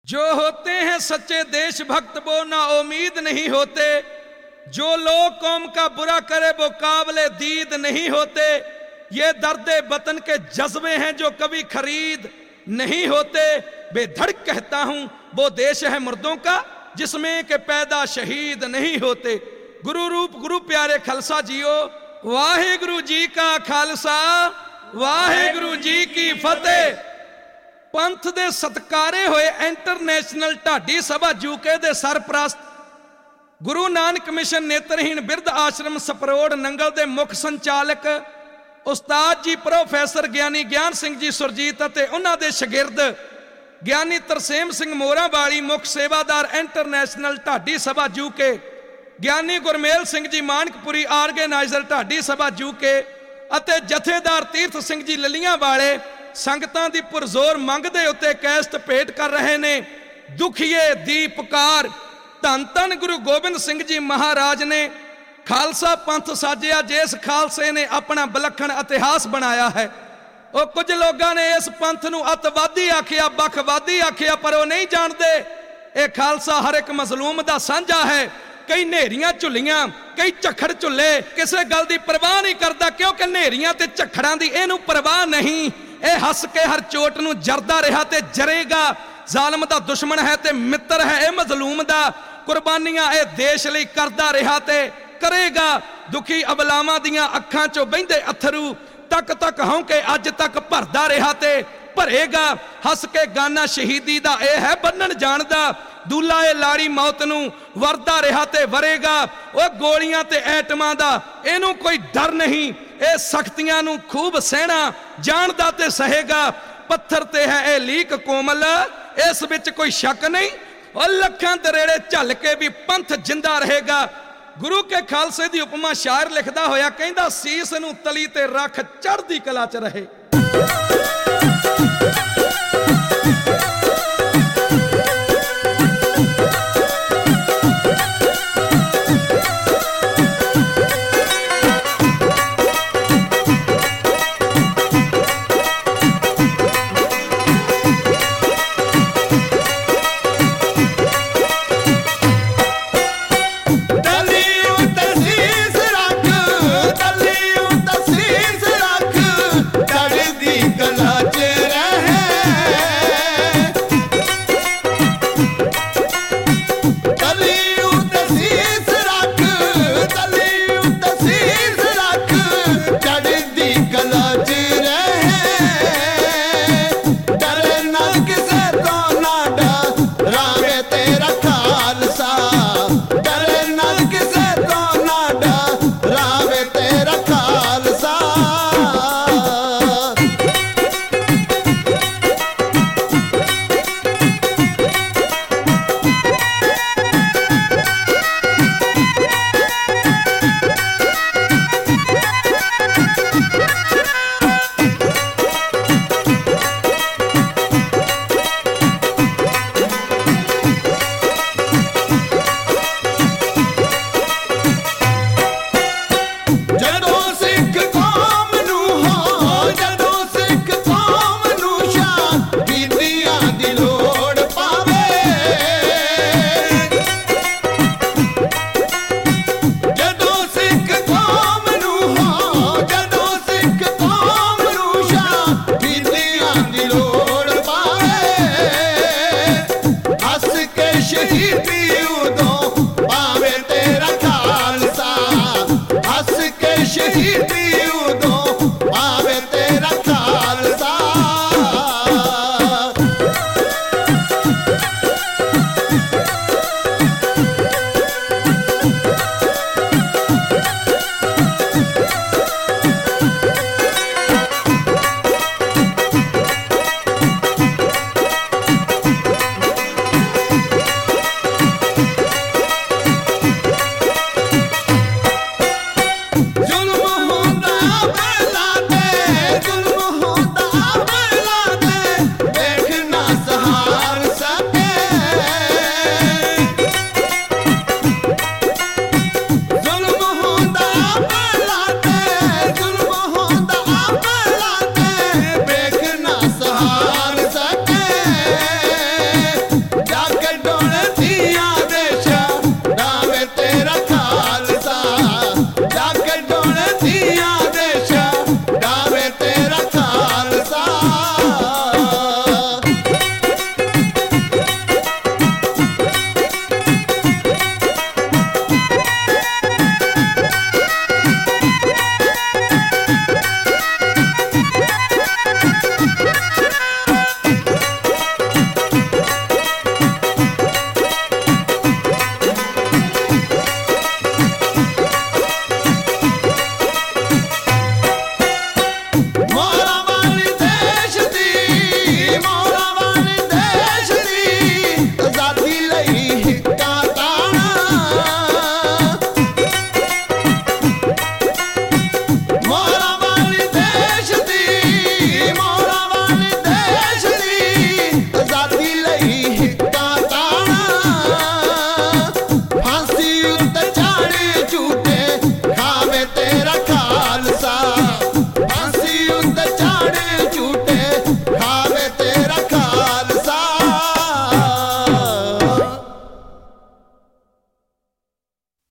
जो होते हैं सच्चे देशभक्त वो ना उम्मीद नहीं होते, जो लोग कौम का बुरा करे वो काबिले दीद नहीं होते। ये दर्दे वतन के जज्बे हैं जो कभी खरीद नहीं होते। बेधड़क कहता हूं वो देश है मुर्दों का जिसमें के पैदा शहीद नहीं होते। गुरु रूप गुरु प्यारे खालसा जियो, वाहिगुरु जी का खालसा वाहिगुरु जी की फतेह। पंथ दे सत्कारे होए इंटरनेशनल ढाडी सभा यूके दे सरप्रस्त गुरु नानक मिशन नेत्रहीन बिरध आश्रम सपरोड़ नंगल दे मुख संचालक उस्ताद जी प्रोफैसर ज्ञानी ज्ञान सिंह जी सुरजीत अते उन्हां दे शगिरद ज्ञानी तरसेम सिंह मोरा वाली मुख सेवादार इंटरनेशनल ढाडी Sabha UK, Giani Gurmel Singh ji Mankpuri organiser Dhadi Sabha UK अते जथेदार तीर्थ सिंह जी ललियां वाले संगतां दी पुरजोर मंग दे उत्ते कैसट भेंट कर रहे ने। दुखिए दी पुकार धन धन गुरु गोबिंद सिंह जी महाराज ने खालसा पंथ साजिया जिस खालसे ने अपना विलखण इतिहास बनाया है। और कुछ लोगों ने इस पंथ नूं अतवादी आखिया, बखवादी आखिया, पर वो नहीं जानते ये खालसा हर एक मजलूम दा साझा है। कई नेरियां झुलियां, कई झखड़ झुले, किसी गल की परवाह नहीं करता क्योंकि नेरियां ते झखड़ां दी इहनूं परवाह नहीं। ये हस के हर चोट नूं जरदा रहा ते जरेगा। जालम दा दुश्मन है ते मित्र है ये मजलूम दा। कुर्बानियां ये देश लई करदा रहा ते करेगा। दुखी अबलावां दियां अखां चों बहिंदे अथरू तक तक हौंके अज तक भरदा रहा ते भरेगा। हस के गाना शहीदी दा ए है बन्नण जानदा। दूला ए लाड़ी मौत नूं वरदा रहा ते वरेगा। ओ गोलियां ते ऐटमां दा इहनूं कोई डर नहीं। ए सख्तियां नूं खूब सहना जानदा ते सहेगा। पत्थर ते है ए लीक कोमल इस विच कोई शक नहीं। और लखां दरेड़े झल के भी पंथ जिंदा रहेगा। गुरु के खालसे दी उपमा शायर लिखदा होया कहंदा सीस नूं तली ते रख चढ़दी कला च रहे।